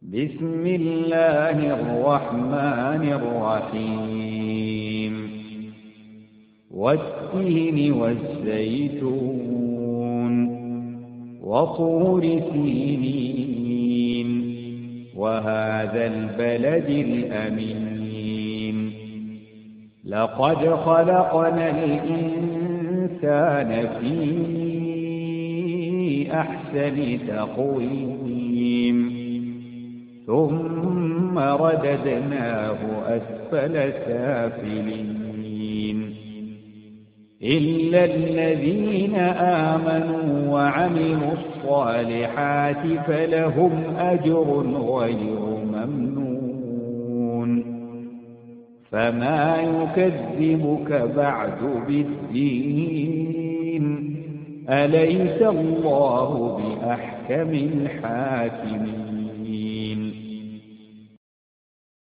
بسم الله الرحمن الرحيم والتين والزيتون وطور سينين وهذا البلد الأمين لقد خلقنا الإنسان في أحسن تقويم ثم رددناه أسفل سافلين إلا الذين آمنوا وعملوا الصالحات فلهم أجر غير ممنون فما يكذبك بعد بالدين أليس الله بأحكم الحاكمين